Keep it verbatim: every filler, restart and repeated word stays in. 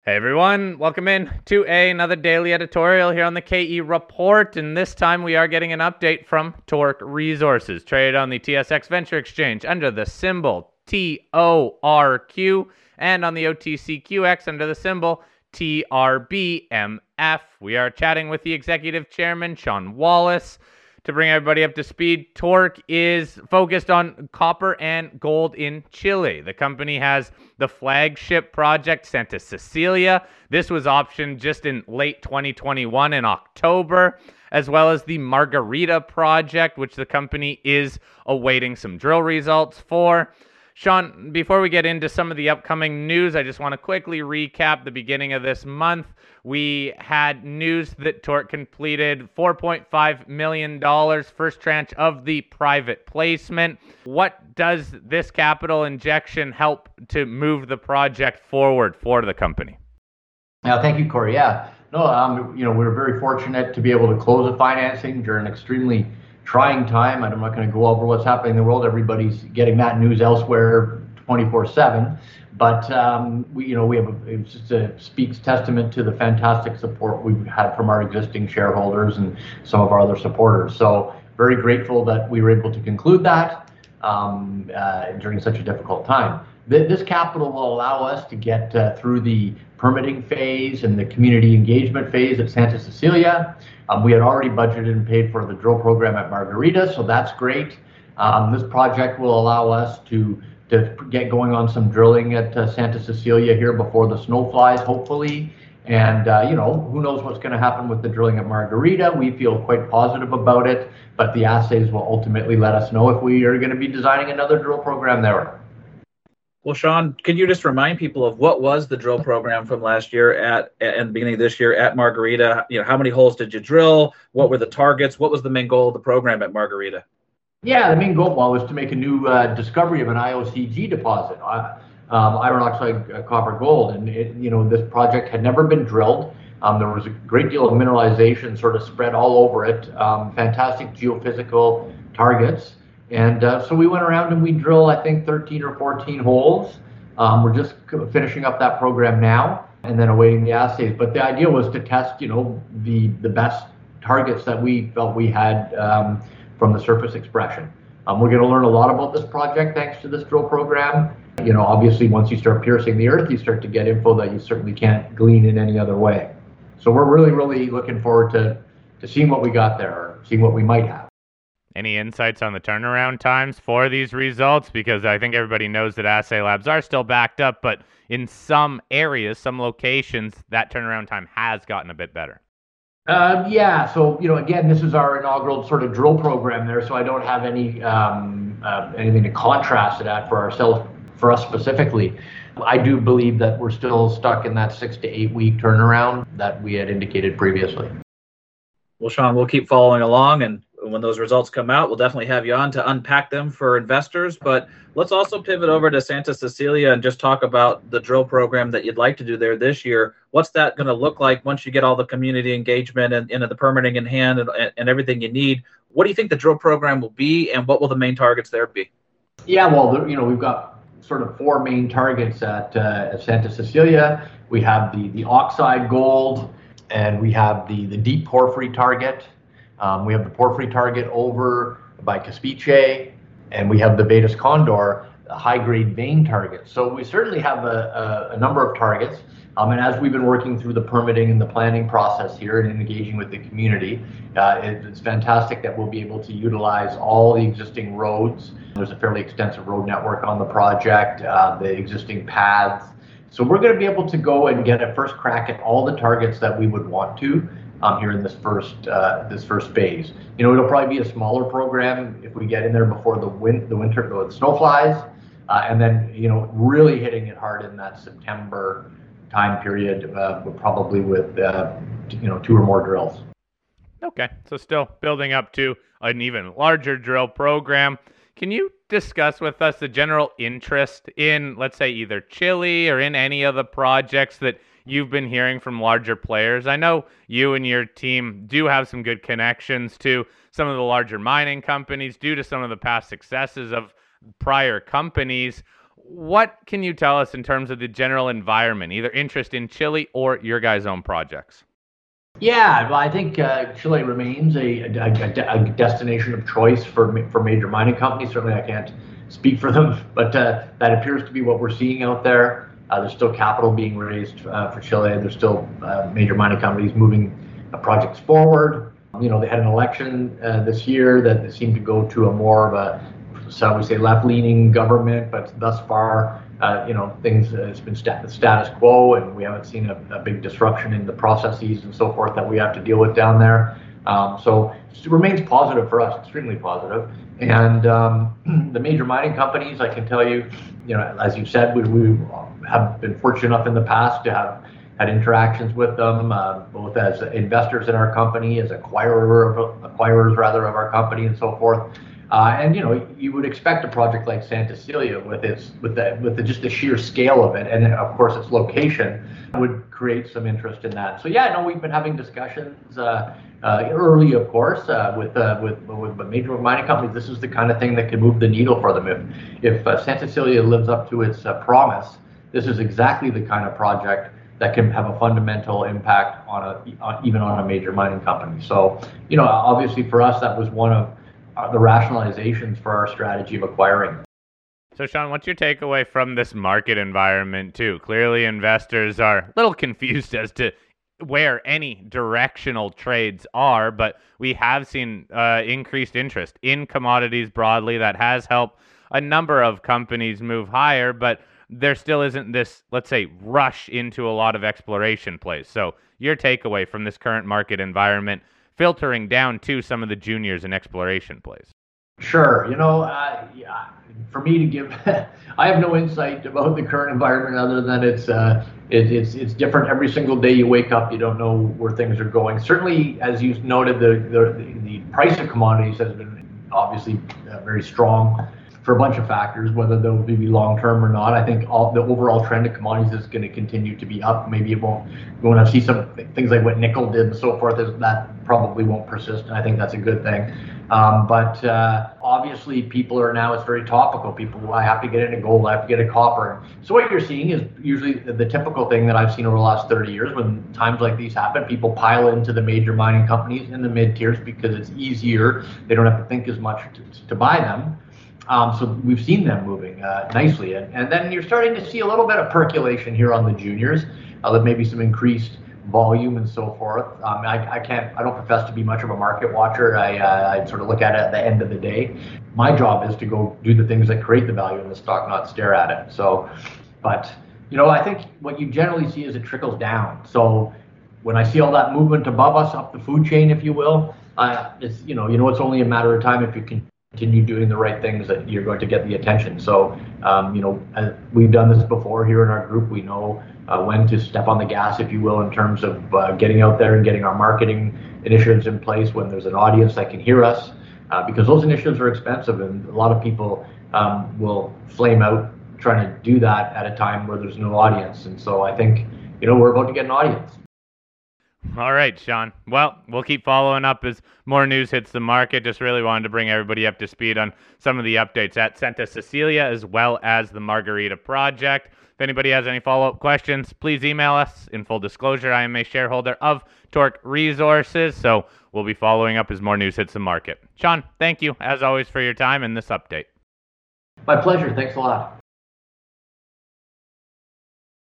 Hey everyone, welcome in to a, another daily editorial here on the K E Report, and this time we are getting an update from Torc Resources, traded on the T S X Venture Exchange under the symbol T O R Q, and on the O T C Q X under the symbol T R B M F. We are chatting with the Executive Chairman, Sean Wallace. To bring everybody up to speed, Torc is focused on copper and gold in Chile. The company has the flagship project, Santa Cecilia. This was optioned just in late twenty twenty-one in October, as well as the Margarita project, which the company is awaiting some drill results for. Sean, before we get into some of the upcoming news, I just want to quickly recap the beginning of this month. We had news that Torc completed four point five million dollars, first tranche of the private placement. What does this capital injection help to move the project forward for the company? Yeah, thank you, Corey. Yeah, no, um, you know, we were very fortunate to be able to close the financing during an extremely trying time. I'm not going to go over what's happening in the world. Everybody's getting that news elsewhere twenty-four seven. But um, we, you know, we have a, it just a, speaks testament to the fantastic support we've had from our existing shareholders and some of our other supporters. So very grateful that we were able to conclude that um, uh, during such a difficult time. This capital will allow us to get uh, through the permitting phase and the community engagement phase at Santa Cecilia. Um, we had already budgeted and paid for the drill program at Margarita, so that's great. Um, this project will allow us to, to get going on some drilling at uh, Santa Cecilia here before the snow flies, hopefully. And, uh, you know, who knows what's going to happen with the drilling at Margarita. We feel quite positive about it, but the assays will ultimately let us know if we are going to be designing another drill program there. Well, Sean, could you just remind people of what was the drill program from last year at and the beginning of this year at Margarita? You know, how many holes did you drill? What were the targets? What was the main goal of the program at Margarita? Yeah, the main goal was to make a new uh, discovery of an I O C G deposit, uh, um, iron oxide uh, copper gold, and it, you know, this project had never been drilled. Um, there was a great deal of mineralization sort of spread all over it. Um, fantastic geophysical targets. And uh, so we went around and we drilled, I think, thirteen or fourteen holes. Um, we're just finishing up that program now and then awaiting the assays. But the idea was to test, you know, the, the best targets that we felt we had um, from the surface expression. Um, we're going to learn a lot about this project thanks to this drill program. You know, obviously, once you start piercing the earth, you start to get info that you certainly can't glean in any other way. So we're really, really looking forward to, to seeing what we got there, or seeing what we might have. Any insights on the turnaround times for these results? Because I think everybody knows that assay labs are still backed up, but in some areas, some locations, that turnaround time has gotten a bit better. Uh, yeah, so, you know, again, this is our inaugural sort of drill program there, so I don't have any um, uh, anything to contrast it at for ourselves, for us specifically. I do believe that we're still stuck in that six to eight week turnaround that we had indicated previously. Well, Sean, we'll keep following along, and when those results come out, we'll definitely have you on to unpack them for investors. But let's also pivot over to Santa Cecilia and just talk about the drill program that you'd like to do there this year. What's that going to look like once you get all the community engagement and, and the permitting in hand and, and everything you need? What do you think the drill program will be, and what will the main targets there be? Yeah, well, you know, we've got sort of four main targets at, uh, at Santa Cecilia. We have the, the oxide gold, and we have the, the deep porphyry target. Um, we have the porphyry target over by Caspiche, and we have the Vetus Condor, the high-grade vein target. So we certainly have a, a, a number of targets. Um, and as we've been working through the permitting and the planning process here and engaging with the community, uh, it, it's fantastic that we'll be able to utilize all the existing roads. There's a fairly extensive road network on the project, uh, the existing paths. So we're going to be able to go and get a first crack at all the targets that we would want to. Um, here in this first uh, this first phase. You know, it'll probably be a smaller program if we get in there before the win the winter the snow flies, uh, and then, you know, really hitting it hard in that September time period, uh, probably with uh, you know two or more drills. Okay, so still building up to an even larger drill program. Can you discuss with us the general interest in, let's say, either Chile or in any of the projects that you've been hearing from larger players? I know you and your team do have some good connections to some of the larger mining companies due to some of the past successes of prior companies. what can you tell us in terms of the general environment, either interest in Chile or your guys' own projects? Yeah, well, I think uh, Chile remains a, a, a, a destination of choice for for major mining companies. Certainly, I can't speak for them, but uh, that appears to be what we're seeing out there. Uh, there's still capital being raised uh, for Chile. There's still uh, major mining companies moving uh, projects forward. You know, they had an election uh, this year that seemed to go to a more of a, shall we say, left-leaning government, but thus far, uh, you know, things, uh, it's been stat- status quo, and we haven't seen a, a big disruption in the processes and so forth that we have to deal with down there. Um, so it remains positive for us, extremely positive. And um, the major mining companies, I can tell you, you know, as you said, we, we have been fortunate enough in the past to have had interactions with them, uh, both as investors in our company, as acquirer of, acquirers rather of our company, and so forth. Uh, and you know, you would expect a project like Santa Cecilia, with its with the with the, just the sheer scale of it, and of course its location, would create some interest in that. So yeah, no, we've been having discussions uh, uh, early, of course, uh, with, uh, with with major mining companies. This is the kind of thing that can move the needle for them. If if uh, Santa Cecilia lives up to its uh, promise, this is exactly the kind of project that can have a fundamental impact on a on, even on a major mining company. So you know, obviously for us, that was one of the rationalizations for our strategy of acquiring. So, Sean, what's your takeaway from this market environment, too? Clearly, investors are a little confused as to where any directional trades are, but we have seen uh, increased interest in commodities broadly. That has helped a number of companies move higher, but there still isn't this, let's say, rush into a lot of exploration plays. So, your takeaway from this current market environment, filtering down to some of the juniors and exploration plays. Sure. You know, uh, yeah, for me to give, I have no insight about the current environment other than it's uh, it, it's it's different every single day you wake up. You don't know where things are going. Certainly, as you noted, the the, the price of commodities has been obviously uh, very strong for a bunch of factors, whether they'll be long-term or not. I think all the overall trend of commodities is going to continue to be up. Maybe it won't, we won't see some things like what nickel did and so forth, that probably won't persist. And I think that's a good thing. Um, but uh, obviously people are now, it's very topical. People, I have to get into gold, I have to get a copper. So what you're seeing is usually the typical thing that I've seen over the last thirty years. When times like these happen, people pile into the major mining companies in the mid tiers because it's easier. They don't have to think as much to, to buy them. Um, so we've seen them moving uh, nicely. And, and then you're starting to see a little bit of percolation here on the juniors, uh, maybe some increased volume and so forth. Um, I, I can't, I don't profess to be much of a market watcher. I, uh, I sort of look at it at the end of the day. My job is to go do the things that create the value in the stock, not stare at it. So, but, you know, I think what you generally see is it trickles down. So when I see all that movement above us, up the food chain, if you will, uh, it's, you know, you know, it's only a matter of time if you can continue doing the right things that you're going to get the attention. So, um, you know, uh, we've done this before here in our group. We know uh, when to step on the gas, if you will, in terms of uh, getting out there and getting our marketing initiatives in place when there's an audience that can hear us, uh, because those initiatives are expensive and a lot of people um, will flame out trying to do that at a time where there's no audience. And so I think, you know, we're about to get an audience. All right, Sean. Well, we'll keep following up as more news hits the market. Just really wanted to bring everybody up to speed on some of the updates at Santa Cecilia as well as the Margarita project. If anybody has any follow-up questions, please email us. In full disclosure, I am a shareholder of Torc Resources, so we'll be following up as more news hits the market. Sean, thank you, as always, for your time and this update. My pleasure. Thanks a lot.